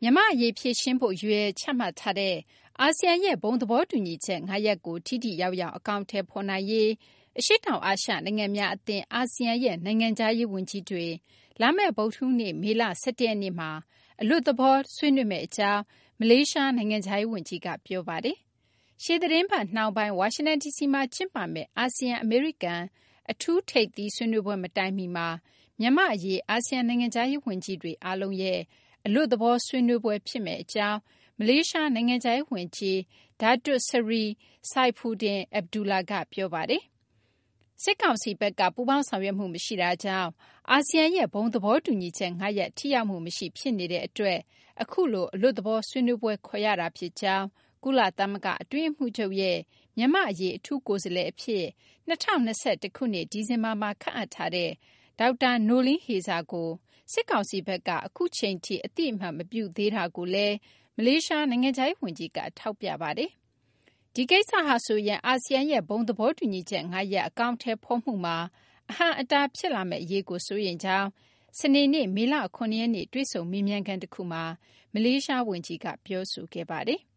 မြန်မာ့အရေးဖြေရှင်းဖို့ရည်ရွယ်ချမှတ်ထားတဲ့အာဆီယံရဲ့ဘုံသဘောတူညီချက်5ရပ်ကိုထိထိရောက်ရောက်အကောင်အထည်ဖော်နိုင်ရေးအရှေ့တောင်အာရှနိုင်ငံများအသင်းအာဆီယံရဲ့နိုင်ငံခြားရေးဝန်ကြီးတွေလာမယ့်ဗုဒ္ဓဟူးနေ့မေလ17ရက်နေ့မှာအလွတ်သဘောဆွေးနွေးမယ့်အကြောင်းမလေးရှားနိုင်ငံခြားရေးဝန်ကြီးကပြောပါတယ်။ရှေ့သီတင်းပတ်နှောင်းပိုင်းဝါရှင်တန်ဒီစီမှာကျင်းပမယ့်အာဆီယံအမေရိကန်အထူးထိပ်သီးဆွေးနွေးပွဲမတိုင်မီမှာမြန်မာအရေးအာဆီယံနိုင်ငံခြားရေးဝန်ကြီးတွေအားလုံးရဲ့အလွတ်သဘောဆွေးနွေးပွဲဖြစ်မယ့်အကြောင်းမလေးရှားနိုင်ငံခြားရေးဝန်ကြီး Datuk Seri Saifuddin Abdullah ကပြောပါတယ်။စစ်ကောင်စီဘက်ကပူးပေါင်းဆောင်ရွက်မှုမရှိတာကြောင့်အာဆီယံရဲ့ဘုံသဘောတူညီချက်5ရပ်ထိရောက်မှုမရှိဖြစ်နေတဲ့အတွက်အခုလိုအလွတ်သဘောဆွေးနွေးပွဲခေါ်ရတာဖြစ်ကြောင်းကုလသမဂ္ဂအတွင်းမှုချုပ်ရဲ့မြန်မာအရေးအထူးကိုယ်စားလှယ်အဖြစ်2021ခုနှစ်ဒီဇင်ဘာမှာခန့်အပ်ထားတဲ့ဒေါက်တာနိုလင်းဟေဇာကိုစစ်ကောင်စီဘက်ကအခုချိန်ထိအတိအမှတ်မပြုသေးတာကိုလည်းမလေးရှားနိုင်ငံခြားရေးဝန်ကြီးကထောက်ပြပါတယ်။ဒီကိစ္စဟာဆိုရင်အာဆီယံရဲ့ဘုံသဘောတူညီချက်5ရပ်အကောင့်ထဲဖော်မှုမှာအဟံအတားဖြစ်လာမယ့်အရေးကိုစိုးရိမ်ကြောင်းစနေနေ့မေလ9ရက်နေ့တွေ့ဆုံမေးမြန်းခန်းတစ်ခုမှာမလေးရှားဝန်ကြီးကပြောဆိုခဲ့ပါတယ်။